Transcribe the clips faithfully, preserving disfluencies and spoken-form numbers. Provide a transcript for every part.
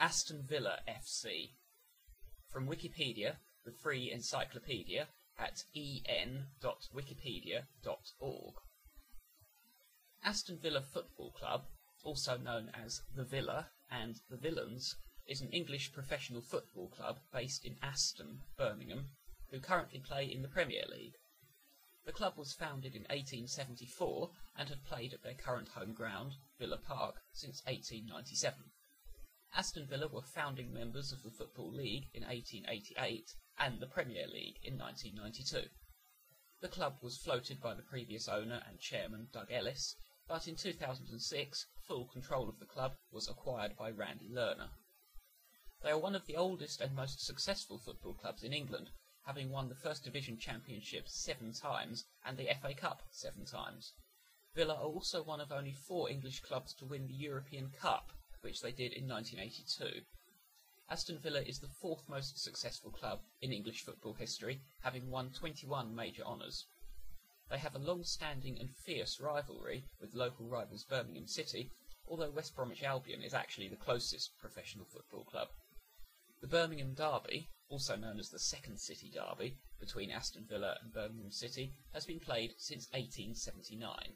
Aston Villa F C. From Wikipedia, the free encyclopedia, at e n dot wikipedia dot org. Aston Villa Football Club, also known as The Villa and The Villains, is an English professional football club based in Aston, Birmingham, who currently play in the Premier League. The club was founded in eighteen seventy-four and have played at their current home ground, Villa Park, since eighteen ninety-seven. Aston Villa were founding members of the Football League in eighteen eighty-eight and the Premier League in nineteen ninety-two. The club was floated by the previous owner and chairman Doug Ellis, but in two thousand six full control of the club was acquired by Randy Lerner. They are one of the oldest and most successful football clubs in England, having won the First Division Championship seven times and the F A Cup seven times. Villa are also one of only four English clubs to win the European Cup, which they did in nineteen eighty-two. Aston Villa is the fourth most successful club in English football history, having won twenty-one major honours. They have a long-standing and fierce rivalry with local rivals Birmingham City, although West Bromwich Albion is actually the closest professional football club. The Birmingham Derby, also known as the Second City Derby, between Aston Villa and Birmingham City, has been played since eighteen seventy-nine.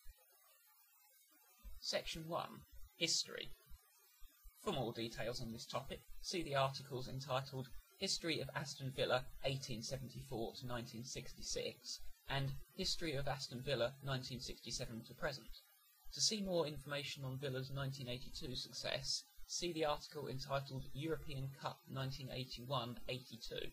Section one. History. For more details on this topic, see the articles entitled History of Aston Villa eighteen seventy-four to nineteen sixty-six and History of Aston Villa nineteen sixty-seven to present. To see more information on Villa's nineteen eighty-two success, see the article entitled European Cup nineteen eighty-one eighty-two.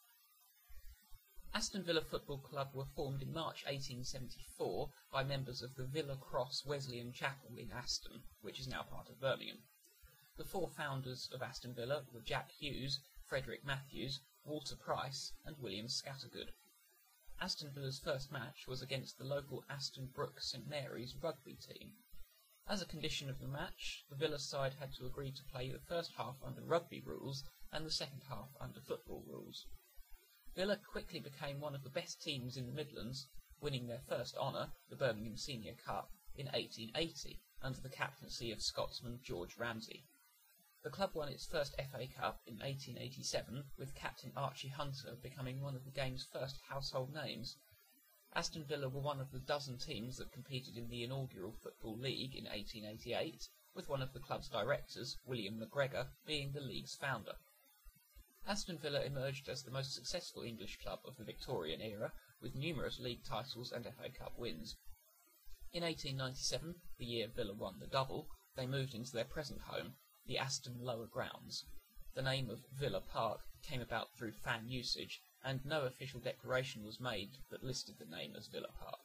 Aston Villa Football Club were formed in March eighteen seventy-four by members of the Villa Cross Wesleyan Chapel in Aston, which is now part of Birmingham. The four founders of Aston Villa were Jack Hughes, Frederick Matthews, Walter Price and William Scattergood. Aston Villa's first match was against the local Aston Brook St Mary's rugby team. As a condition of the match, the Villa side had to agree to play the first half under rugby rules and the second half under football rules. Villa quickly became one of the best teams in the Midlands, winning their first honour, the Birmingham Senior Cup, in eighteen eighty, under the captaincy of Scotsman George Ramsey. The club won its first F A Cup in eighteen eighty-seven, with captain Archie Hunter becoming one of the game's first household names. Aston Villa were one of the dozen teams that competed in the inaugural Football League in eighteen eighty-eight, with one of the club's directors, William McGregor, being the league's founder. Aston Villa emerged as the most successful English club of the Victorian era, with numerous league titles and F A Cup wins. In eighteen ninety-seven, the year Villa won the double, they moved into their present home, the Aston Lower Grounds. The name of Villa Park came about through fan usage, and no official declaration was made that listed the name as Villa Park.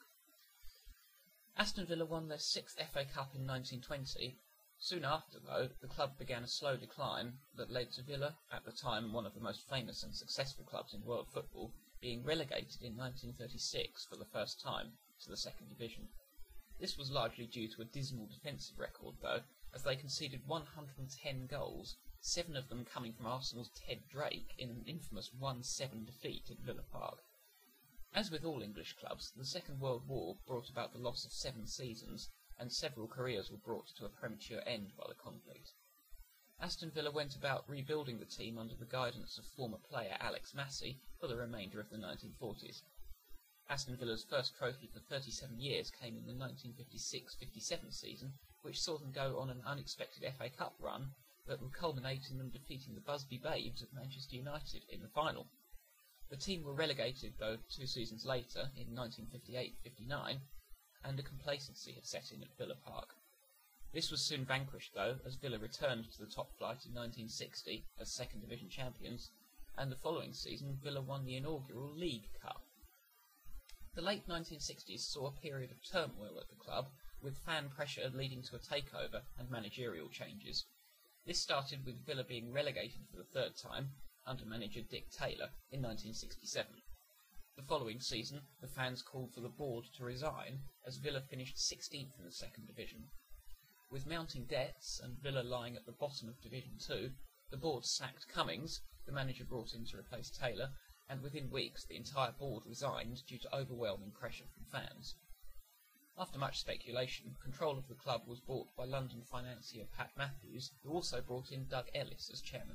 Aston Villa won their sixth F A Cup in nineteen twenty. Soon after, though, the club began a slow decline that led to Villa, at the time one of the most famous and successful clubs in world football, being relegated in nineteen thirty-six for the first time to the second division. This was largely due to a dismal defensive record, though, as they conceded one hundred ten goals, seven of them coming from Arsenal's Ted Drake in an infamous one seven defeat at Villa Park. As with all English clubs, the Second World War brought about the loss of seven seasons, and several careers were brought to a premature end by the conflict. Aston Villa went about rebuilding the team under the guidance of former player Alex Massey for the remainder of the nineteen forties. Aston Villa's first trophy for thirty-seven years came in the nineteen fifty-six fifty-seven season, which saw them go on an unexpected F A Cup run that would culminate in them defeating the Busby Babes of Manchester United in the final. The team were relegated, though, two seasons later, in nineteen fifty-eight fifty-nine, and a complacency had set in at Villa Park. This was soon vanquished, though, as Villa returned to the top flight in nineteen sixty as second division champions, and the following season Villa won the inaugural League Cup. The late nineteen sixties saw a period of turmoil at the club, with fan pressure leading to a takeover and managerial changes. This started with Villa being relegated for the third time, under manager Dick Taylor, in nineteen sixty-seven. The following season, the fans called for the board to resign, as Villa finished sixteenth in the second division. With mounting debts and Villa lying at the bottom of Division Two, the board sacked Cummings, the manager brought in to replace Taylor, and within weeks the entire board resigned due to overwhelming pressure from fans. After much speculation, control of the club was bought by London financier Pat Matthews, who also brought in Doug Ellis as chairman.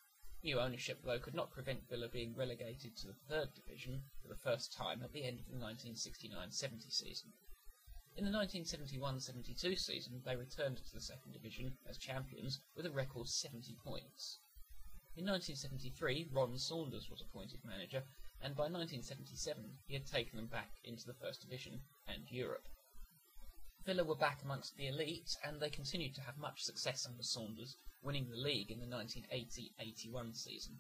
New ownership, though, could not prevent Villa being relegated to the third division for the first time at the end of the nineteen sixty-nine seventy season. In the nineteen seventy-one seventy-two season, they returned to the second division as champions with a record seventy points. In nineteen seventy-three, Ron Saunders was appointed manager, and by nineteen seventy-seven he had taken them back into the first division and Europe. Villa were back amongst the elite, and they continued to have much success under Saunders, winning the league in the nineteen eighty eighty-one season.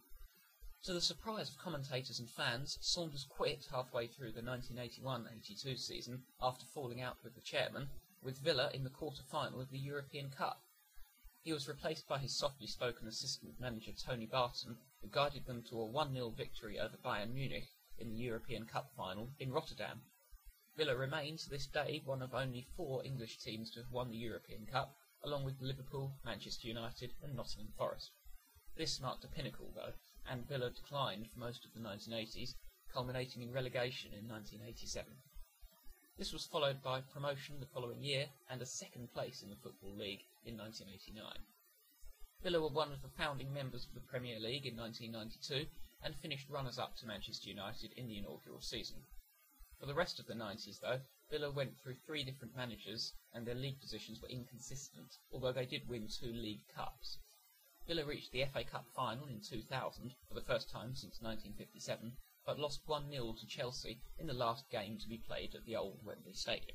To the surprise of commentators and fans, Saunders quit halfway through the nineteen eighty-one eighty-two season after falling out with the chairman, with Villa in the quarter-final of the European Cup. He was replaced by his softly spoken assistant manager Tony Barton, who guided them to a one nil victory over Bayern Munich in the European Cup final in Rotterdam. Villa remains to this day one of only four English teams to have won the European Cup, along with Liverpool, Manchester United and Nottingham Forest. This marked a pinnacle, though, and Villa declined for most of the nineteen eighties, culminating in relegation in nineteen eighty-seven. This was followed by promotion the following year and a second place in the Football League in nineteen eighty-nine. Villa were one of the founding members of the Premier League in nineteen ninety-two and finished runners-up to Manchester United in the inaugural season. For the rest of the nineties, though, Villa went through three different managers and their league positions were inconsistent, although they did win two League Cups. Villa reached the F A Cup final in two thousand, for the first time since nineteen fifty-seven, but lost one nil to Chelsea in the last game to be played at the old Wembley Stadium.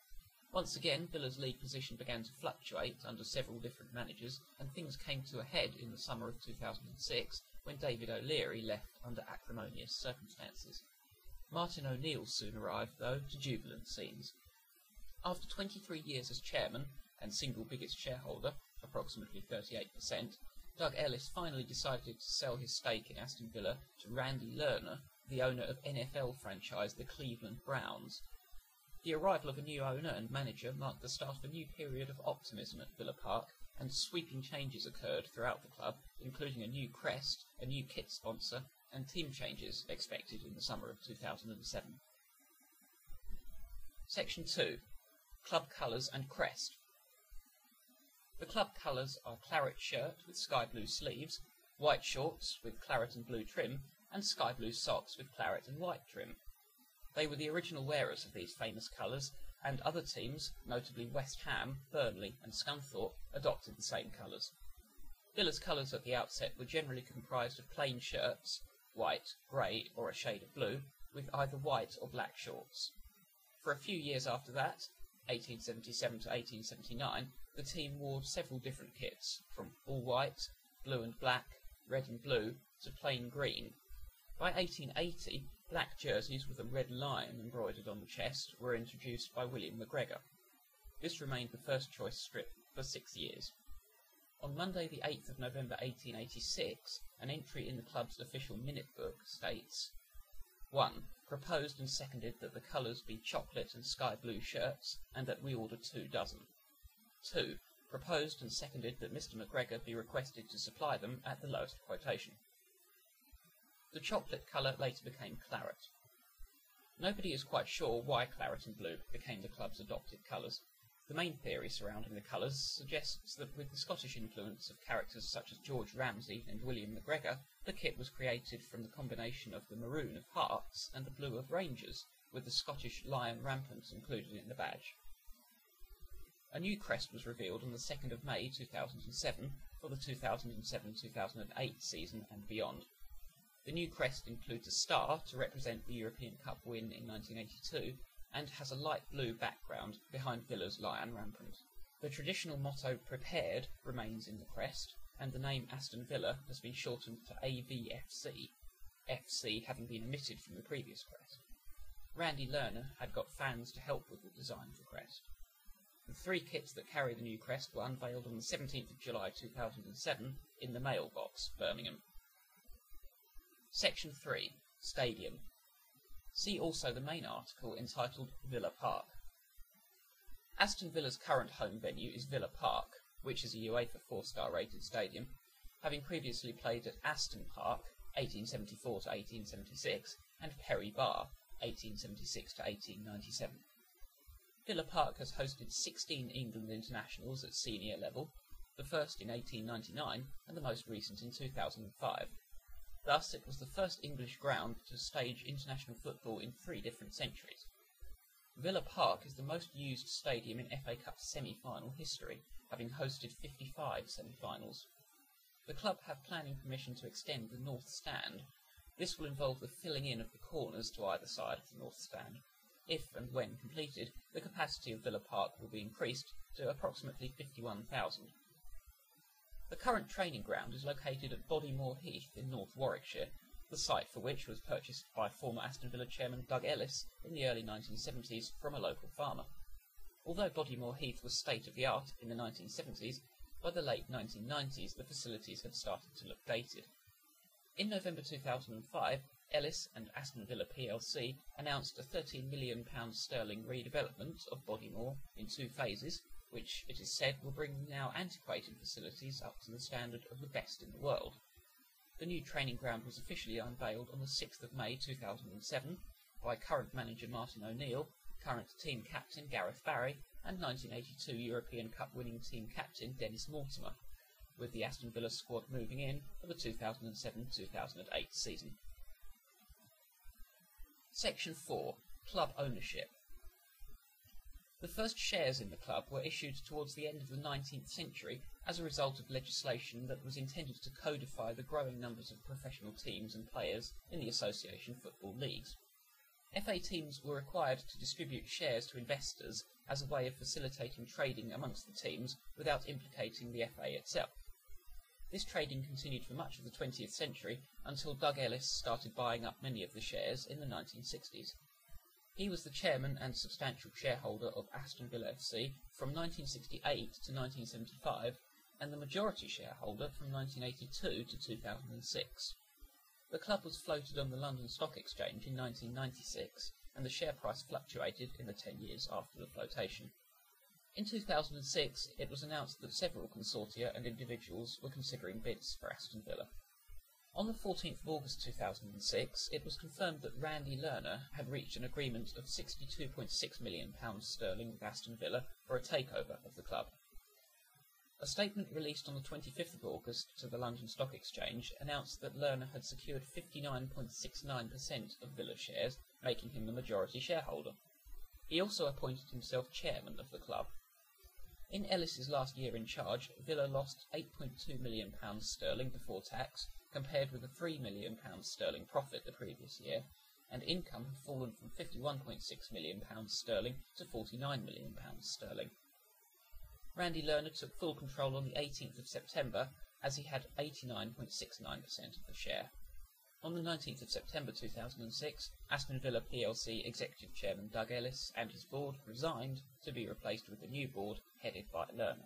Once again, Villa's league position began to fluctuate under several different managers, and things came to a head in the summer of two thousand six, when David O'Leary left under acrimonious circumstances. Martin O'Neill soon arrived, though, to jubilant scenes. After twenty-three years as chairman, and single biggest shareholder, approximately thirty-eight percent, Doug Ellis finally decided to sell his stake in Aston Villa to Randy Lerner, the owner of N F L franchise the Cleveland Browns. The arrival of a new owner and manager marked the start of a new period of optimism at Villa Park, and sweeping changes occurred throughout the club, including a new crest, a new kit sponsor, and team changes expected in the summer of two thousand seven. Section two. Club colours and crest. The club colours are claret shirt with sky blue sleeves, white shorts with claret and blue trim, and sky blue socks with claret and white trim. They were the original wearers of these famous colours, and other teams, notably West Ham, Burnley and Scunthorpe, adopted the same colours. Villa's colours at the outset were generally comprised of plain shirts, white, grey or a shade of blue, with either white or black shorts. For a few years after that, eighteen seventy-seven to eighteen seventy-nine, the team wore several different kits, from all white, blue and black, red and blue, to plain green. By eighteen eighty, black jerseys with a red lion embroidered on the chest were introduced by William McGregor. This remained the first choice strip for six years. On Monday the eighth of November eighteen eighty-six, an entry in the club's official minute book states, one. Proposed and seconded that the colours be chocolate and sky blue shirts, and that we order two dozen. two. Proposed and seconded that Mister McGregor be requested to supply them at the lowest quotation. The chocolate colour later became claret. Nobody is quite sure why claret and blue became the club's adopted colours. The main theory surrounding the colours suggests that with the Scottish influence of characters such as George Ramsay and William McGregor, the kit was created from the combination of the maroon of Hearts and the blue of Rangers, with the Scottish lion rampant included in the badge. A new crest was revealed on the second of May two thousand seven for the two thousand seven two thousand eight season and beyond. The new crest includes a star to represent the European Cup win in nineteen eighty-two, and has a light blue background behind Villa's lion rampant. The traditional motto "Prepared" remains in the crest, and the name Aston Villa has been shortened to A V F C, F C having been omitted from the previous crest. Randy Lerner had got fans to help with the design of the crest. The three kits that carry the new crest were unveiled on the seventeenth of July two thousand seven in the Mailbox, Birmingham. Section three. Stadium. See also the main article entitled Villa Park. Aston Villa's current home venue is Villa Park, which is a UEFA four-star rated stadium, having previously played at Aston Park, eighteen seventy-four to eighteen seventy-six, and Perry Bar, eighteen seventy-six to eighteen ninety-seven. Villa Park has hosted sixteen England internationals at senior level, the first in eighteen ninety-nine and the most recent in two thousand five. Thus, it was the first English ground to stage international football in three different centuries. Villa Park is the most used stadium in F A Cup semi-final history, having hosted fifty-five semi-finals. The club have planning permission to extend the North Stand. This will involve the filling in of the corners to either side of the North Stand. If and when completed, the capacity of Villa Park will be increased to approximately fifty-one thousand. The current training ground is located at Bodymoor Heath in North Warwickshire, the site for which was purchased by former Aston Villa chairman Doug Ellis in the early nineteen seventies from a local farmer. Although Bodymoor Heath was state-of-the-art in the nineteen seventies, by the late nineteen nineties the facilities had started to look dated. In November two thousand five, Ellis and Aston Villa P L C announced a thirteen million pounds sterling redevelopment of Bodymoor in two phases, which it is said will bring now antiquated facilities up to the standard of the best in the world. The new training ground was officially unveiled on the sixth of May two thousand seven by current manager Martin O'Neill, current team captain Gareth Barry, and nineteen eighty-two European Cup winning team captain Dennis Mortimer, with the Aston Villa squad moving in for the two thousand seven two thousand eight season. Section four. Club Ownership. The first shares in the club were issued towards the end of the nineteenth century as a result of legislation that was intended to codify the growing numbers of professional teams and players in the association football leagues. F A teams were required to distribute shares to investors as a way of facilitating trading amongst the teams without implicating the F A itself. This trading continued for much of the twentieth century until Doug Ellis started buying up many of the shares in the nineteen sixties. He was the chairman and substantial shareholder of Aston Villa F C from nineteen sixty-eight to nineteen seventy-five, and the majority shareholder from nineteen eighty-two to two thousand six. The club was floated on the London Stock Exchange in nineteen ninety-six, and the share price fluctuated in the ten years after the flotation. In two thousand six, it was announced that several consortia and individuals were considering bids for Aston Villa. On the fourteenth of August two thousand six, it was confirmed that Randy Lerner had reached an agreement of sixty-two point six million pounds sterling with Aston Villa for a takeover of the club. A statement released on the twenty-fifth of August to the London Stock Exchange announced that Lerner had secured fifty-nine point six nine percent of Villa shares, making him the majority shareholder. He also appointed himself chairman of the club. In Ellis's last year in charge, Villa lost eight point two million pounds sterling before tax, compared with a three million pounds sterling profit the previous year, and income had fallen from fifty-one point six million pounds sterling to forty-nine million pounds sterling. Randy Lerner took full control on the eighteenth of September, as he had eighty-nine point six nine percent of the share. On the nineteenth of September two thousand six, Aston Villa P L C Executive Chairman Doug Ellis and his board resigned to be replaced with a new board headed by Lerner.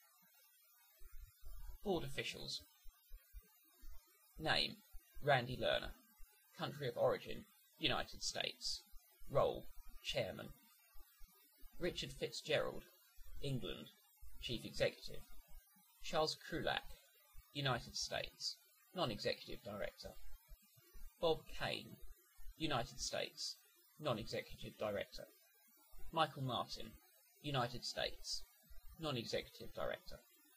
Board officials. Name: Randy Lerner. Country of origin: United States. Role: Chairman. Richard Fitzgerald, England, Chief Executive. Charles Krulak, United States, Non-Executive Director. Bob Kane, United States, Non-Executive Director. Michael Martin, United States, Non-Executive Director.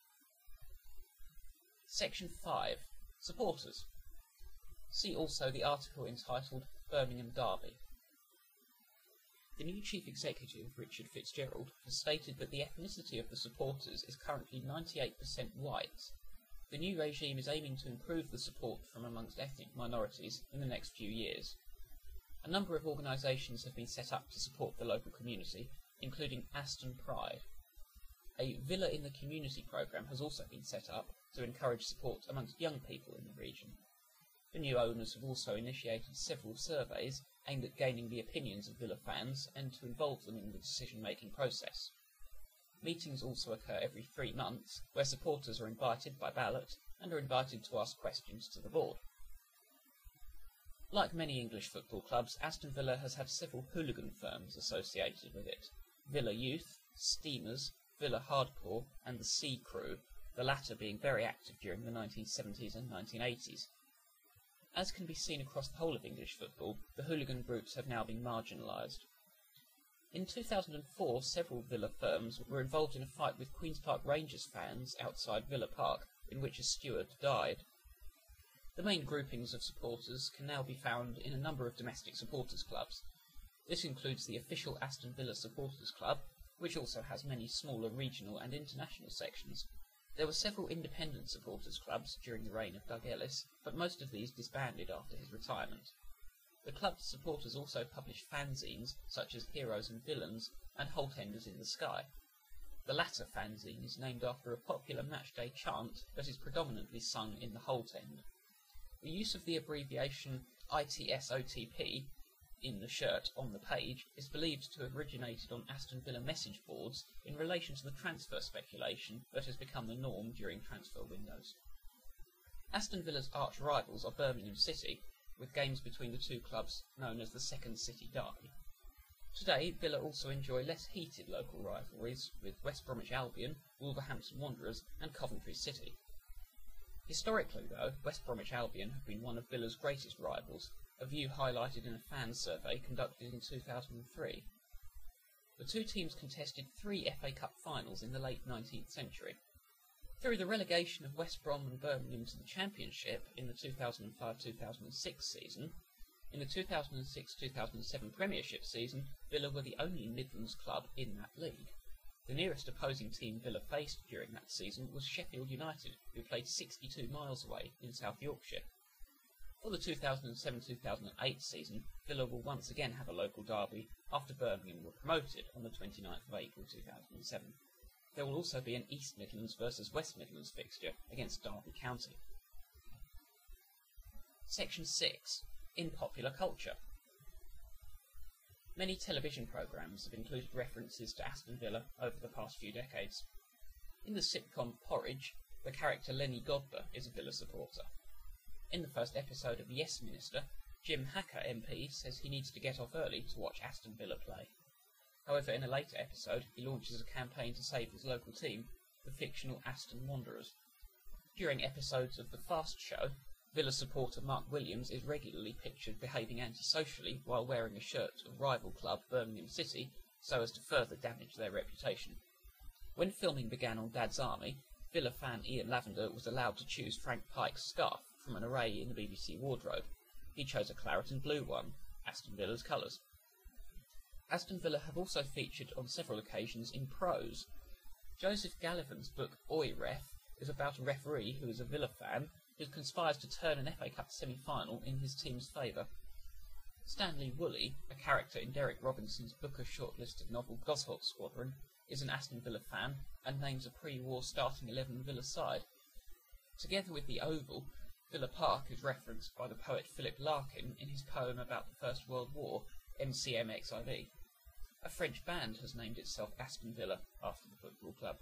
Section five. Supporters. See also the article entitled Birmingham Derby. The new chief executive, Richard Fitzgerald, has stated that the ethnicity of the supporters is currently ninety-eight percent white. The new regime is aiming to improve the support from amongst ethnic minorities in the next few years. A number of organisations have been set up to support the local community, including Aston Pride. A Villa in the Community programme has also been set up to encourage support amongst young people in the region. The new owners have also initiated several surveys aimed at gaining the opinions of Villa fans and to involve them in the decision-making process. Meetings also occur every three months, where supporters are invited by ballot and are invited to ask questions to the board. Like many English football clubs, Aston Villa has had several hooligan firms associated with it: Villa Youth, Steamers, Villa Hardcore, and the Sea Crew, the latter being very active during the nineteen seventies and nineteen eighties. As can be seen across the whole of English football, the hooligan groups have now been marginalised. In two thousand four, several Villa firms were involved in a fight with Queen's Park Rangers fans outside Villa Park, in which a steward died. The main groupings of supporters can now be found in a number of domestic supporters clubs. This includes the official Aston Villa Supporters Club, which also has many smaller regional and international sections. There were several independent supporters clubs during the reign of Doug Ellis, but most of these disbanded after his retirement. The club's supporters also publish fanzines such as Heroes and Villains and Holt Enders in the Sky. The latter fanzine is named after a popular matchday chant that is predominantly sung in the Holt End. The use of the abbreviation I T S O T P in the shirt on the page is believed to have originated on Aston Villa message boards in relation to the transfer speculation that has become the norm during transfer windows. Aston Villa's arch rivals are Birmingham City, with games between the two clubs known as the Second City Derby. Today, Villa also enjoy less heated local rivalries with West Bromwich Albion, Wolverhampton Wanderers and Coventry City. Historically, though, West Bromwich Albion have been one of Villa's greatest rivals, a view highlighted in a fan survey conducted in two thousand three. The two teams contested three F A Cup finals in the late nineteenth century. Through the relegation of West Brom and Birmingham to the Championship in the two thousand five two thousand six season, in the two thousand six two thousand seven Premiership season, Villa were the only Midlands club in that league. The nearest opposing team Villa faced during that season was Sheffield United, who played sixty-two miles away in South Yorkshire. For the two thousand seven two thousand eight season, Villa will once again have a local derby after Birmingham were promoted on the twenty-ninth of April two thousand seven. There will also be an East Midlands versus West Midlands fixture against Derby County. Section six. In popular culture. Many television programmes have included references to Aston Villa over the past few decades. In the sitcom Porridge, the character Lenny Godber is a Villa supporter. In the first episode of Yes Minister, Jim Hacker M P says he needs to get off early to watch Aston Villa play. However, in a later episode, he launches a campaign to save his local team, the fictional Aston Wanderers. During episodes of The Fast Show, Villa supporter Mark Williams is regularly pictured behaving antisocially while wearing a shirt of rival club Birmingham City so as to further damage their reputation. When filming began on Dad's Army, Villa fan Ian Lavender was allowed to choose Frank Pike's scarf from an array in the B B C wardrobe. He chose a claret and blue one, Aston Villa's colours. Aston Villa have also featured on several occasions in prose. Joseph Gallivan's book Oi Ref is about a referee who is a Villa fan who conspires to turn an F A Cup semi-final in his team's favour. Stanley Woolley, a character in Derek Robinson's Booker shortlisted novel Gosholt Squadron, is an Aston Villa fan and names a pre-war starting eleven Villa side. Together with the Oval, Villa Park is referenced by the poet Philip Larkin in his poem about the First World War, M C M X I V. A French band has named itself Aston Villa after the football club.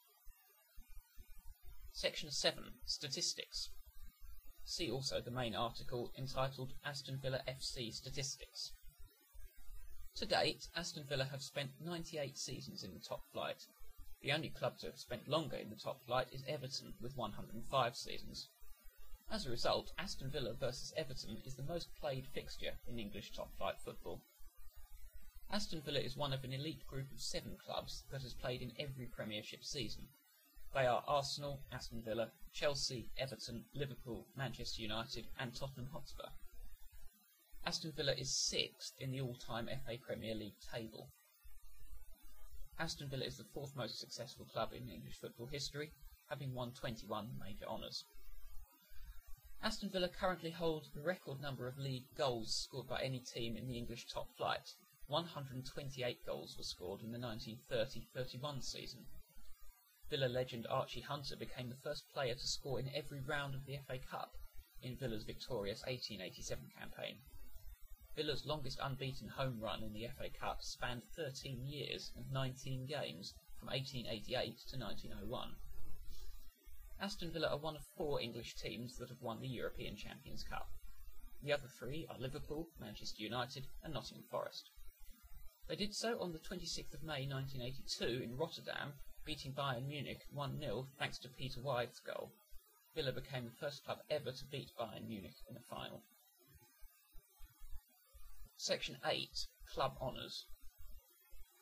Section seven. Statistics. See also the main article entitled Aston Villa F C Statistics. To date, Aston Villa have spent ninety-eight seasons in the top flight. The only club to have spent longer in the top flight is Everton, with one hundred and five seasons. As a result, Aston Villa versus Everton is the most played fixture in English top-flight football. Aston Villa is one of an elite group of seven clubs that has played in every Premiership season. They are Arsenal, Aston Villa, Chelsea, Everton, Liverpool, Manchester United and Tottenham Hotspur. Aston Villa is sixth in the all-time F A Premier League table. Aston Villa is the fourth most successful club in English football history, having won twenty-one major honours. Aston Villa currently hold the record number of league goals scored by any team in the English top flight. one hundred and twenty-eight goals were scored in the nineteen thirty thirty-one season. Villa legend Archie Hunter became the first player to score in every round of the F A Cup in Villa's victorious eighteen eighty-seven campaign. Villa's longest unbeaten home run in the F A Cup spanned thirteen years and nineteen games from eighteen eighty-eight to nineteen oh one. Aston Villa are one of four English teams that have won the European Champions Cup. The other three are Liverpool, Manchester United and Nottingham Forest. They did so on the twenty-sixth of May nineteen eighty-two in Rotterdam, beating Bayern Munich one nil thanks to Peter Wythe's goal. Villa became the first club ever to beat Bayern Munich in a final. Section eight. Club Honours.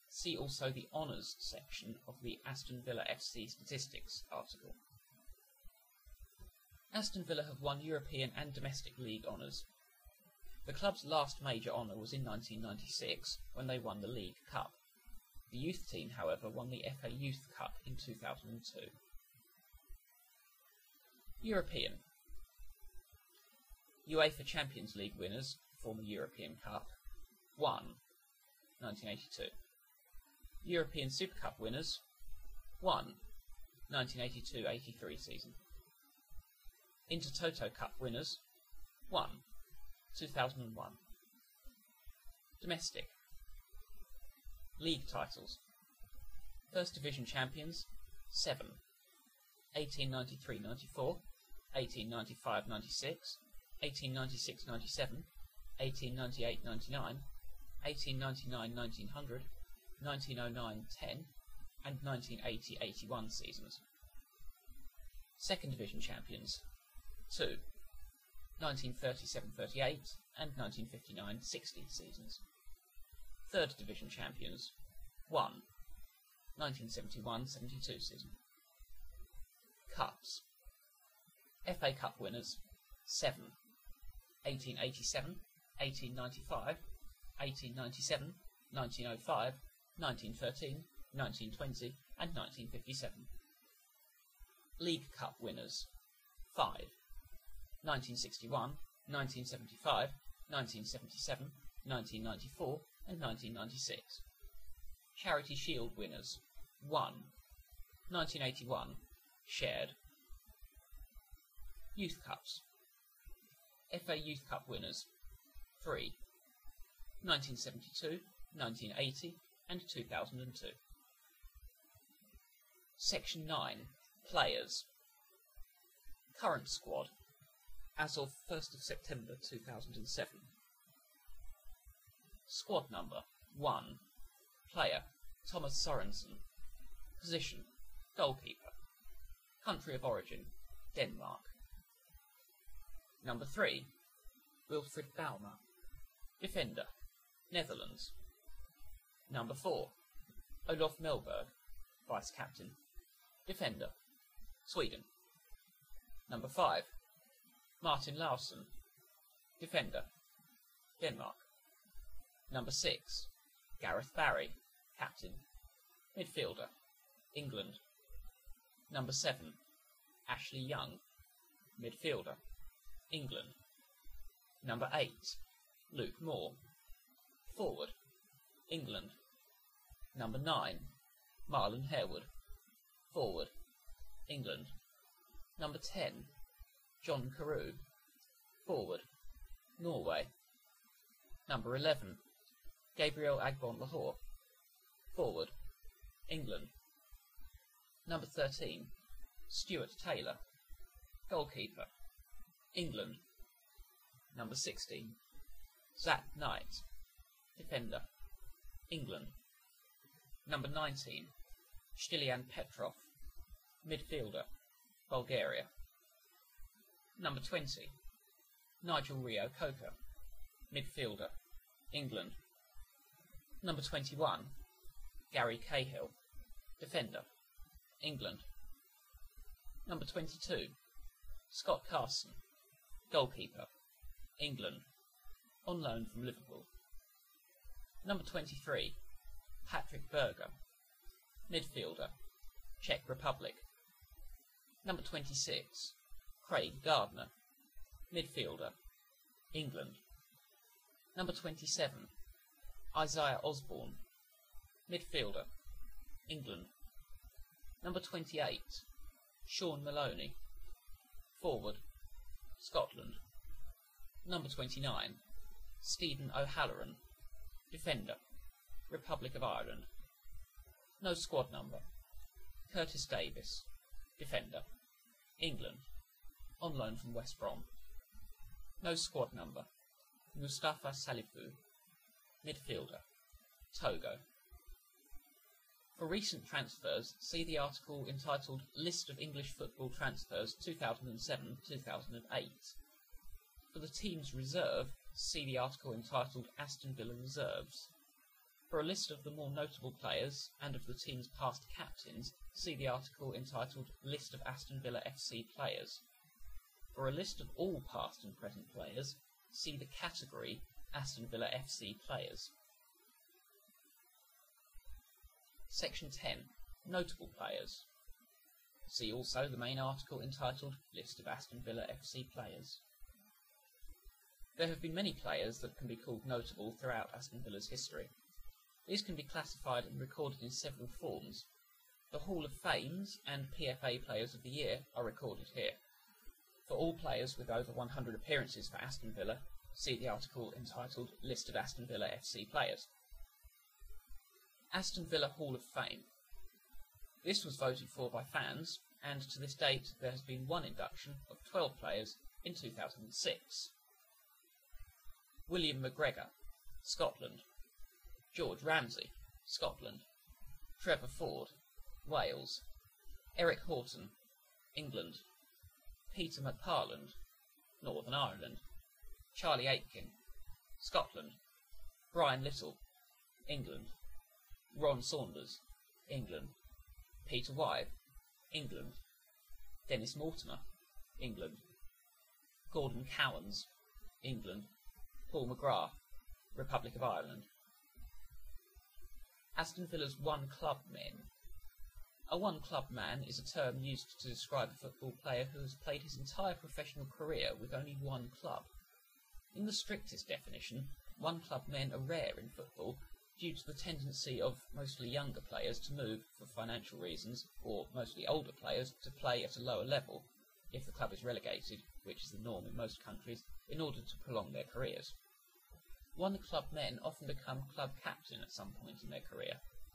See also the Honours section of the Aston Villa F C Statistics article. Aston Villa have won European and domestic league honours. The club's last major honour was in nineteen ninety-six, when they won the League Cup. The youth team, however, won the F A Youth Cup in two thousand two. European. UEFA Champions League winners, former European Cup, one, nineteen eighty-two. European Super Cup winners, one, nineteen eighty-two eighty-three season. Intertoto Cup winners, one, two thousand one. Domestic. League titles. First Division champions, seven. eighteen ninety-three ninety-four, eighteen ninety-five ninety-six, eighteen ninety-six ninety-seven, eighteen ninety-eight ninety-nine, eighteen ninety-nine nineteen hundred, nineteen oh nine ten, and nineteen eighty eighty-one seasons. Second Division champions, two. nineteen thirty-seven thirty-eight and nineteen fifty-nine sixty seasons. Third Division champions, one. nineteen seventy-one seventy-two season. Cups. F A Cup winners, seven. eighteen eighty-seven, eighteen ninety-five, eighteen ninety-seven, nineteen oh five, nineteen thirteen, nineteen twenty, and nineteen fifty-seven. League Cup winners, five. nineteen sixty-one, nineteen seventy-five, nineteen seventy-seven, nineteen ninety-four, and nineteen ninety-six. Charity Shield winners, one. nineteen eighty-one, shared. Youth Cups. F A Youth Cup winners, three. nineteen seventy-two, nineteen eighty, and two thousand two. Section nine. Players. Current squad, as of first of September two thousand seven. Squad number, one. Player, Thomas Sorensen. Position, goalkeeper. Country of origin, Denmark. Number three. Wilfried Baumer. Defender, Netherlands. Number four. Olof Mellberg, Vice-Captain. Defender, Sweden. Number five. Martin Laursen. Defender, Denmark. Number six. Gareth Barry, Captain. Midfielder, England. Number seven. Ashley Young. Midfielder, England. Number eight. Luke Moore. Forward, England. Number nine. Marlon Harewood. Forward, England. Number ten. John Carew. Forward, Norway. Number eleven. Gabriel Agbon Lahore. Forward, England. Number thirteen. Stuart Taylor. Goalkeeper, England. Number sixteen. Zach Knight. Defender, England. Number nineteen. Stilian Petrov. Midfielder, Bulgaria. Number twenty. Nigel Rio Coker. Midfielder, England. Number twenty-one. Gary Cahill. Defender, England. Number twenty-two. Scott Carson. Goalkeeper, England. On loan from Liverpool. Number twenty-three. Patrick Berger. Midfielder, Czech Republic. Number twenty-six. Craig Gardner. Midfielder, England. Number twenty-seven. Isaiah Osborne. Midfielder, England. Number twenty-eight. Sean Maloney. Forward, Scotland. Number twenty-nine. Stephen O'Halloran. Defender, Republic of Ireland. No squad number. Curtis Davis. Defender, England. On loan from West Brom. No squad number. Mustafa Salifu. Midfielder, Togo. For recent transfers, see the article entitled List of English Football Transfers two thousand seven to two thousand eight. For the team's reserve, see the article entitled Aston Villa Reserves. For a list of the more notable players and of the team's past captains, see the article entitled List of Aston Villa F C Players. For a list of all past and present players, see the category Aston Villa F C Players. Section ten. Notable players. See also the main article entitled List of Aston Villa F C Players. There have been many players that can be called notable throughout Aston Villa's history. These can be classified and recorded in several forms. The Hall of Fames and P F A Players of the Year are recorded here. For all players with over one hundred appearances for Aston Villa, see the article entitled List of Aston Villa F C Players. Aston Villa Hall of Fame. This was voted for by fans, and to this date there has been one induction of twelve players in two thousand six. William McGregor, Scotland. George Ramsey, Scotland. Trevor Ford, Wales. Eric Horton, England. Peter McParland, Northern Ireland. Charlie Aitken, Scotland. Brian Little, England. Ron Saunders, England. Peter Wybe, England. Dennis Mortimer, England. Gordon Cowans, England. Paul McGrath, Republic of Ireland. Aston Villa's One Club Men. A one club man is a term used to describe a football player who has played his entire professional career with only one club. In the strictest definition, one club men are rare in football due to the tendency of mostly younger players to move for financial reasons, or mostly older players to play at a lower level, if the club is relegated, which is the norm in most countries, in order to prolong their careers. One club men often become club captain at some point in their career.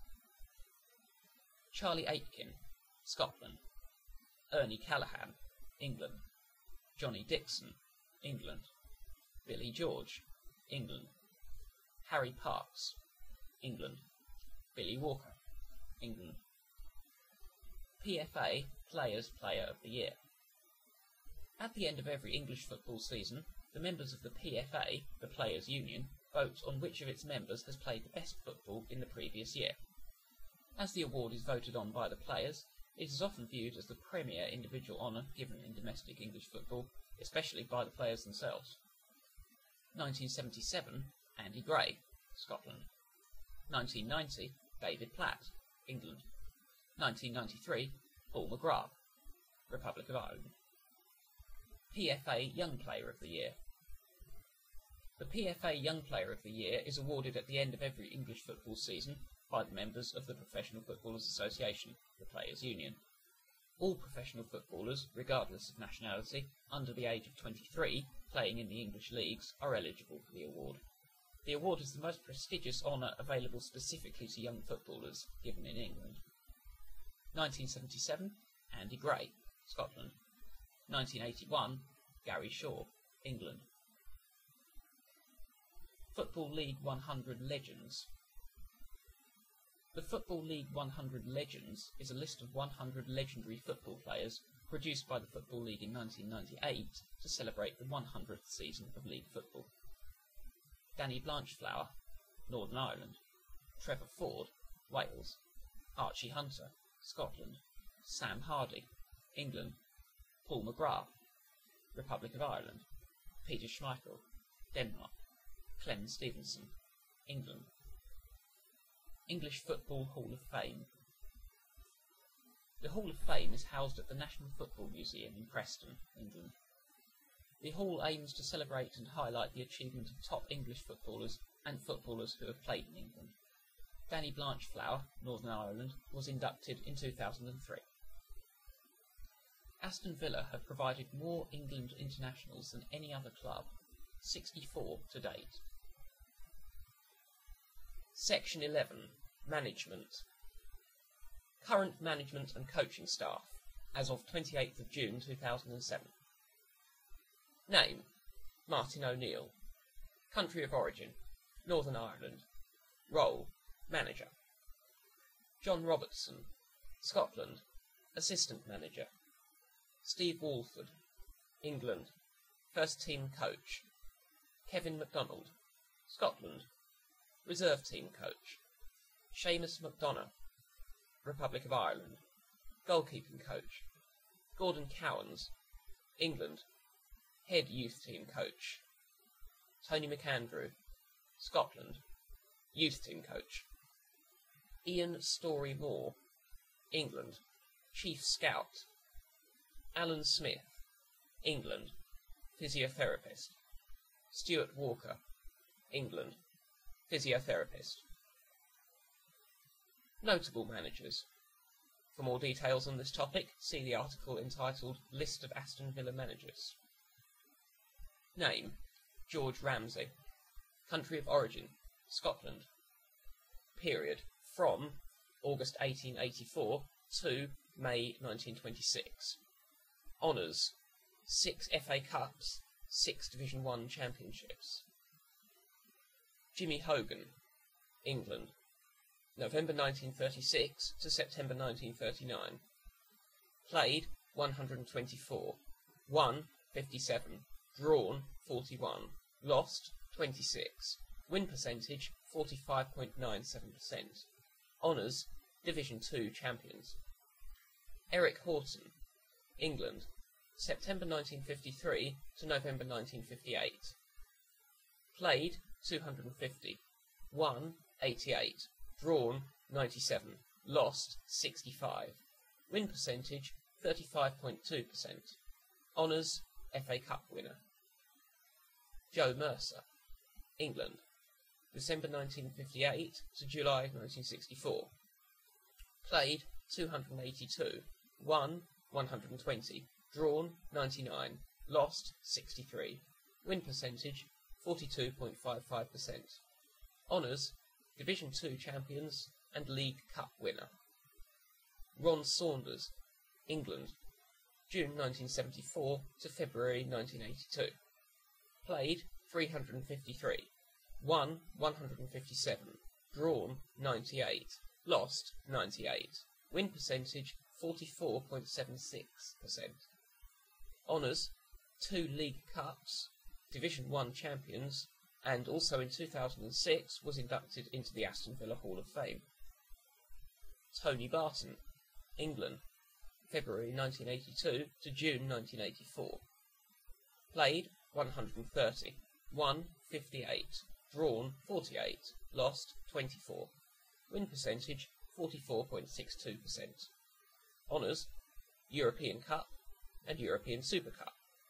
Charlie Aitken, Scotland. Ernie Callahan, England. Johnny Dixon, England. Billy George, England. Harry Parkes, England. Billy Walker, England. P F A Players Player of the Year. At the end of every English football season, the members of the P F A, the Players' Union, vote on which of its members has played the best football in the previous year. As the award is voted on by the players, it is often viewed as the premier individual honour given in domestic English football, especially by the players themselves. nineteen seventy-seven, Andy Gray, Scotland. nineteen ninety, David Platt, England. nineteen ninety-three, Paul McGrath, Republic of Ireland. P F A Young Player of the Year. The P F A Young Player of the Year is awarded at the end of every English football season by the members of the Professional Footballers Association, the Players' Union. All professional footballers, regardless of nationality, under the age of twenty-three, playing in the English leagues, are eligible for the award. The award is the most prestigious honour available specifically to young footballers, given in England. nineteen seventy-seven, Andy Gray, Scotland. nineteen eighty-one, Gary Shaw, England. Football League one hundred Legends. The Football League one hundred Legends is a list of one hundred legendary football players produced by the Football League in nineteen ninety-eight to celebrate the one hundredth season of league football. Danny Blanchflower, Northern Ireland. Trevor Ford, Wales. Archie Hunter, Scotland. Sam Hardy, England. Paul McGrath, Republic of Ireland. Peter Schmeichel, Denmark. Clem Stevenson, England. English Football Hall of Fame. The Hall of Fame is housed at the National Football Museum in Preston, England. The hall aims to celebrate and highlight the achievement of top English footballers and footballers who have played in England. Danny Blanchflower, Northern Ireland, was inducted in two thousand three. Aston Villa have provided more England internationals than any other club, sixty-four to date. Section eleven. Management. Current management and coaching staff, as of twenty-eighth of June two thousand seven. Name: Martin O'Neill. Country of origin: Northern Ireland. Role: Manager. John Robertson, Scotland. Assistant Manager. Steve Walford, England. First Team Coach. Kevin MacDonald, Scotland. Reserve Team Coach. Seamus McDonough, Republic of Ireland. Goalkeeping coach. Gordon Cowans, England. Head youth team coach. Tony McAndrew, Scotland. Youth team coach. Ian Story Moore, England. Chief scout. Alan Smith, England. Physiotherapist. Stuart Walker, England. Physiotherapist. Notable managers. For more details on this topic, see the article entitled List of Aston Villa Managers. Name: George Ramsay. Country of origin: Scotland. Period: from August eighteen eighty-four to May nineteen twenty-six. Honours: six F A Cups, six Division one Championships. Jimmy Hogan, England. November nineteen thirty-six to September nineteen thirty-nine. Played one hundred twenty-four. Won fifty-seven. Drawn forty-one. Lost twenty-six. Win percentage forty-five point nine seven percent. Honours: Division two Champions. Eric Horton, England. September nineteen fifty-three to November nineteen fifty-eight. Played two hundred fifty. Won eighty-eight. Drawn ninety-seven. Lost sixty-five. Win percentage thirty-five point two percent. Honours: F A Cup winner. Joe Mercer, England. December nineteen fifty-eight to July nineteen sixty-four. Played two hundred eighty-two. Won one hundred twenty. Drawn ninety-nine. Lost sixty-three. Win percentage forty-two point five five percent. Honours: Division two Champions and League Cup winner. Ron Saunders, England. June nineteen seventy-four to February nineteen eighty-two. Played three hundred fifty-three. Won one hundred fifty-seven. Drawn ninety-eight. Lost ninety-eight. Win percentage forty-four point seven six percent. Honours: two League Cups, Division one Champions, and also in two thousand six was inducted into the Aston Villa Hall of Fame. Tony Barton, England. February nineteen eighty-two to June nineteen eighty-four. Played one hundred thirty. Won fifty-eight. Drawn forty-eight. Lost twenty-four. Win percentage forty-four point six two percent. Honours: European Cup and European Super Cup.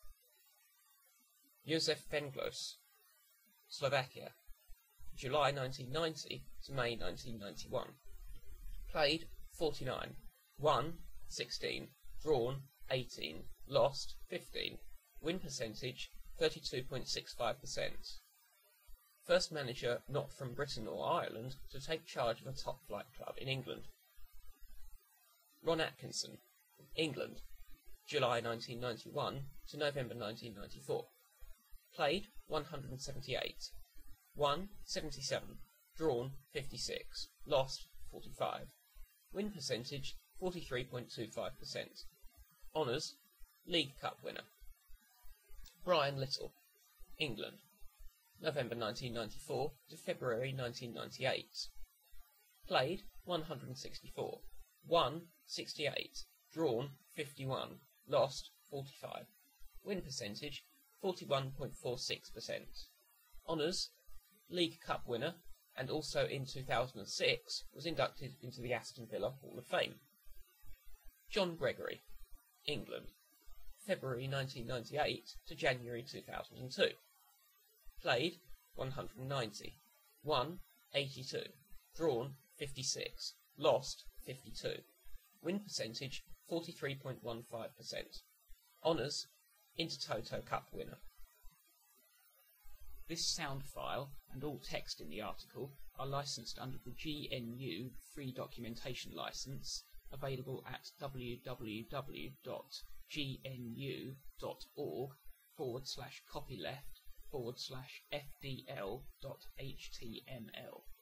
Josef Venglos, Slovakia. July nineteen ninety to May nineteen ninety-one. Played forty-nine. Won sixteen. Drawn eighteen. Lost fifteen. Win percentage thirty-two point six five percent. First manager not from Britain or Ireland to take charge of a top-flight club in England. Ron Atkinson, England. July nineteen ninety-one to November nineteen ninety-four. Played one hundred seventy-eight. Won seventy-seven. Drawn fifty-six. Lost forty-five. Win percentage forty-three point two five percent. Honours: League Cup winner. Brian Little, England. November nineteen ninety-four to February nineteen ninety-eight. Played one hundred sixty-four. Won sixty-eight. Drawn fifty-one. Lost forty-five. Win percentage forty-one point four six percent. Honours: League Cup winner, and also in two thousand six was inducted into the Aston Villa Hall of Fame. John Gregory, England. February nineteen ninety-eight to January two thousand two. Played one hundred ninety. Won eighty-two. Drawn fifty-six. Lost fifty-two. Win percentage forty-three point one five percent. Honours: Intertoto Cup winner. This sound file and all text in the article are licensed under the G N U Free Documentation License, available at www.gnu.org forward slash copyleft forward slash fdl.html.